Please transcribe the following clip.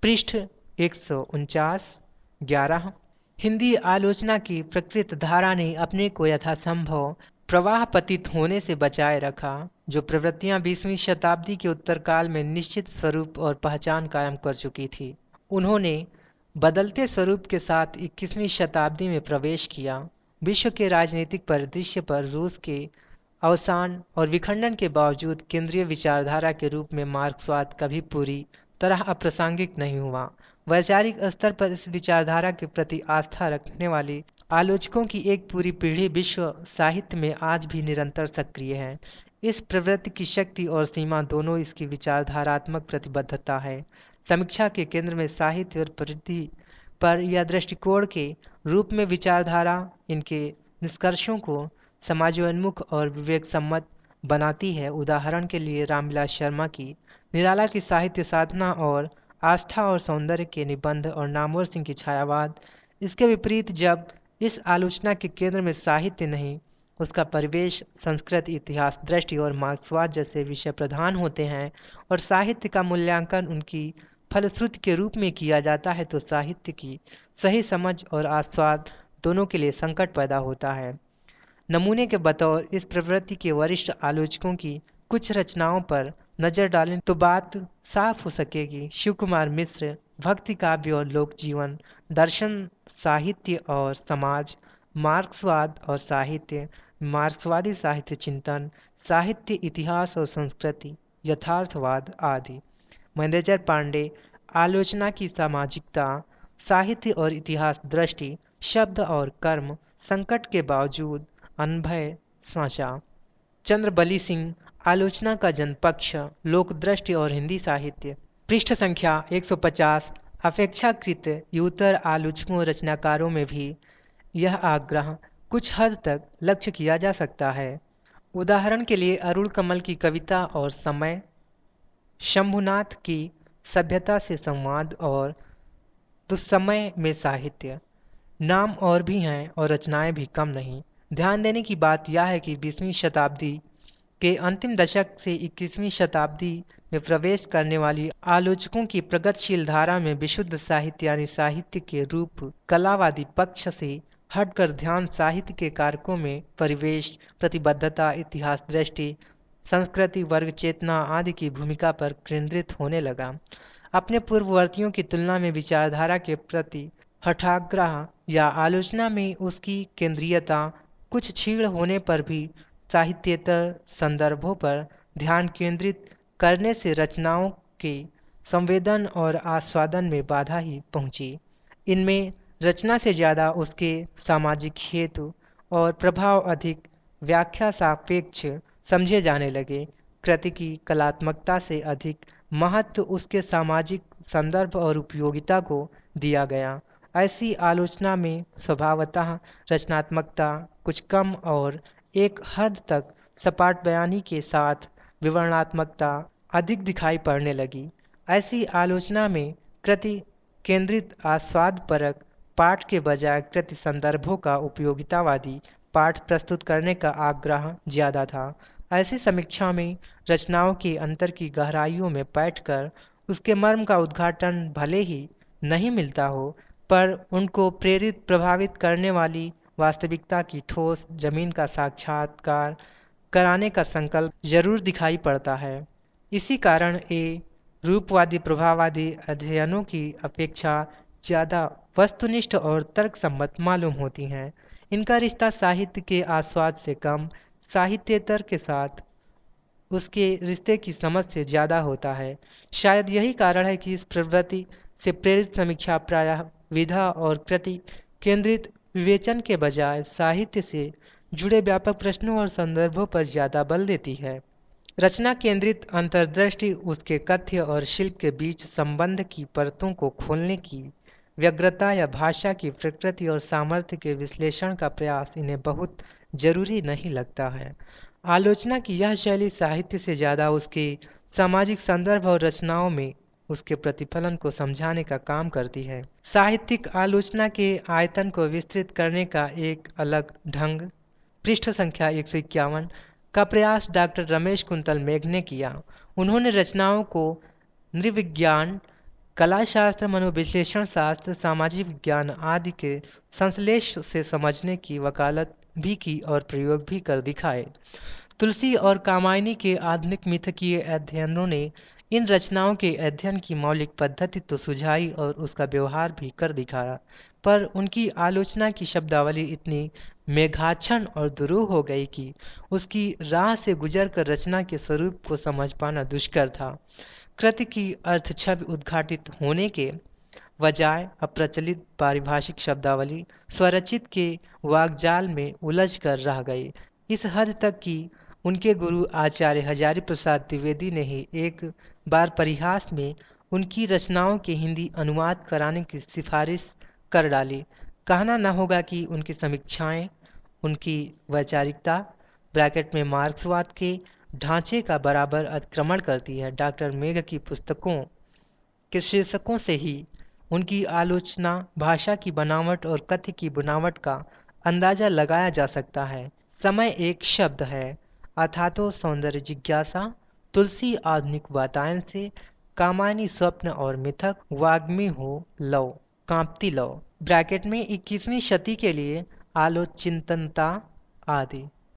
पृष्ठ 149। 11। हिंदी आलोचना की प्रकृत धारा ने अपने को यथासंभव प्रवाह पतित होने से बचाए रखा। जो प्रवृत्तियां 20वीं शताब्दी के उत्तरकाल में निश्चित स्वरूप और पहचान कायम कर चुकी थी, उन्होंने बदलते स्वरूप के साथ 21वीं शताब्दी में प्रवेश किया। विश्व के राजनीतिक परिदृश्य पर रूस के अवसान और विखंडन के बावजूद केंद्रीय विचारधारा के रूप में मार्क्सवाद कभी पूरी तरह अप्रासंगिक नहीं हुआ। वैचारिक स्तर पर इस विचारधारा के प्रति आस्था रखने वाली आलोचकों की एक पूरी पीढ़ी विश्व साहित्य में आज भी निरंतर सक्रिय है। इस प्रवृत्ति की शक्ति और सीमा दोनों इसकी विचारधारात्मक प्रतिबद्धता है। समीक्षा के केंद्र में साहित्य और परिधि पर यह दृष्टिकोण के रूप में विचारधारा इनके निष्कर्षों को समाजोन्मुख और विवेक सम्मत बनाती है। उदाहरण के लिए रामविलास शर्मा की निराला की साहित्य साधना और आस्था और सौंदर्य के निबंध और नामवर सिंह की छायावाद। इसके विपरीत जब इस आलोचना के केंद्र में साहित्य नहीं, उसका परिवेश, संस्कृति, इतिहास दृष्टि और मार्क्सवाद जैसे विषय प्रधान होते हैं और साहित्य का मूल्यांकन उनकी फलश्रुति के रूप में किया जाता है, तो साहित्य की सही समझ और आस्वाद दोनों के लिए संकट पैदा होता है। नमूने के बतौर इस प्रवृत्ति के वरिष्ठ आलोचकों की कुछ रचनाओं पर नजर डालें तो बात साफ हो सकेगी। शिव कुमार मिश्र, भक्ति काव्य और लोक जीवन, दर्शन, साहित्य और समाज, मार्क्सवाद और साहित्य, मार्क्सवादी साहित्य चिंतन, साहित्य, इतिहास और संस्कृति, यथार्थवाद आदि। महेंद्र पांडे, आलोचना की सामाजिकता, साहित्य और इतिहास दृष्टि, शब्द और कर्म, संकट के बावजूद, अनभय साँचा। चंद्रबली सिंह, आलोचना का जनपक्ष, लोक दृष्टि और हिंदी साहित्य। पृष्ठ संख्या 150। अपेक्षाकृत युतर आलोचकों रचनाकारों में भी यह आग्रह कुछ हद तक लक्ष्य किया जा सकता है। उदाहरण के लिए अरुण कमल की कविता और समय, शंभुनाथ की सभ्यता से संवाद और दुस्समय में साहित्य। नाम और भी हैं और रचनाएं भी कम नहीं। ध्यान देने की बात यह है कि 20वीं शताब्दी के अंतिम दशक से 21वीं शताब्दी में प्रवेश करने वाली आलोचकों की प्रगतिशील धारा में विशुद्ध साहित्य यानी साहित्य के रूप कलावादी पक्ष से हटकर ध्यान साहित्य के कारकों में परिवेश, प्रतिबद्धता, इतिहास दृष्टि, संस्कृति, वर्ग चेतना आदि की भूमिका पर केंद्रित होने लगा। अपने पूर्ववर्तियों की तुलना में विचारधारा के प्रति हठाग्रह या आलोचना में उसकी केंद्रीयता कुछ क्षीण होने पर भी साहित्येतर संदर्भों पर ध्यान केंद्रित करने से रचनाओं के संवेदन और आस्वादन में बाधा ही पहुंची। इनमें रचना से ज़्यादा उसके सामाजिक हेतु और प्रभाव अधिक व्याख्या सापेक्ष समझे जाने लगे। कृति की कलात्मकता से अधिक महत्व उसके सामाजिक संदर्भ और उपयोगिता को दिया गया। ऐसी आलोचना में स्वभावतः रचनात्मकता कुछ कम और एक हद तक सपाट बयानी के साथ विवरणात्मकता अधिक दिखाई पड़ने लगी। ऐसी आलोचना में कृति केंद्रित आस्वादपरक पाठ के बजाय कृति संदर्भों का उपयोगितावादी पाठ प्रस्तुत करने का आग्रह ज्यादा था। ऐसी समीक्षा में रचनाओं के अंतर की गहराइयों में बैठकर उसके मर्म का उद्घाटन भले ही नहीं मिलता हो, पर उनको प्रेरित प्रभावित करने वाली वास्तविकता की ठोस जमीन का साक्षात्कार कराने का संकल्प जरूर दिखाई पड़ता है। इसी कारण ये रूपवादी प्रभाववादी अध्ययनों की अपेक्षा ज़्यादा वस्तुनिष्ठ और तर्कसम्मत मालूम होती हैं। इनका रिश्ता साहित्य के आस्वाद से कम साहित्येतर के साथ उसके रिश्ते की समझ से ज़्यादा होता है। शायद यही कारण है कि इस प्रवृत्ति से प्रेरित समीक्षा प्रायः विधा और कृति केंद्रित विवेचन के बजाय साहित्य से जुड़े व्यापक प्रश्नों और संदर्भों पर ज़्यादा बल देती है। रचना केंद्रित अंतर्दृष्टि उसके कथ्य और शिल्प के बीच संबंध की परतों को खोलने की व्यग्रता या भाषा की प्रकृति और सामर्थ्य के विश्लेषण का प्रयास इन्हें बहुत जरूरी नहीं लगता है। आलोचना की यह शैली साहित्य से ज़्यादा उसके सामाजिक संदर्भ और रचनाओं में उसके प्रतिफलन को समझाने का काम करती है। साहित्यिक आलोचना के आयतन को विस्तृत करने का एक अलग ढंग पृष्ठ संख्या 151 का प्रयास डॉक्टर रमेश कुंतल मेघ ने किया। उन्होंने रचनाओं को नृविज्ञान कला शास्त्र, मनोविश्लेषण शास्त्र, सामाजिक विज्ञान आदि के संश्लेष से समझने की वकालत भी की और प्रयोग भी कर दिखाए। तुलसी और कामायनी के आधुनिक मिथकीय अध्ययनों ने इन रचनाओं के अध्ययन की मौलिक पद्धति तो सुझाई और उसका व्यवहार भी कर दिखाया, पर उनकी आलोचना की शब्दावली इतनी मेघाच्छन्न और दुरूह हो गई कि उसकी राह से गुजरकर रचना के स्वरूप को समझ पाना दुष्कर था। कृति की अर्थ छवि उद्घाटित होने के बजाय अप्रचलित पारिभाषिक शब्दावली स्वरचित के वाकजाल में उलझ कर रह गई, इस हद तक कि उनके गुरु आचार्य हजारी प्रसाद द्विवेदी ने ही एक बार परिहास में उनकी रचनाओं के हिंदी अनुवाद कराने की सिफारिश कर डाली। कहना न होगा कि उनकी समीक्षाएं उनकी वैचारिकता ब्रैकेट में मार्क्सवाद के ढांचे का बराबर अतिक्रमण करती है। डॉक्टर मेघ की पुस्तकों के शीर्षकों से ही उनकी आलोचना भाषा की बनावट और कथ्य की बनावट का अंदाजा लगाया जा सकता है। समय एक शब्द है, अथातो सौंदर्य जिज्ञासा, तुलसी आधुनिक वातायन से, कामायनी स्वप्न और मिथक, वाग्मी हो लव, कांपती लव ब्रैकेट में 21वीं शती के लिए आलोचिंतनता आदि।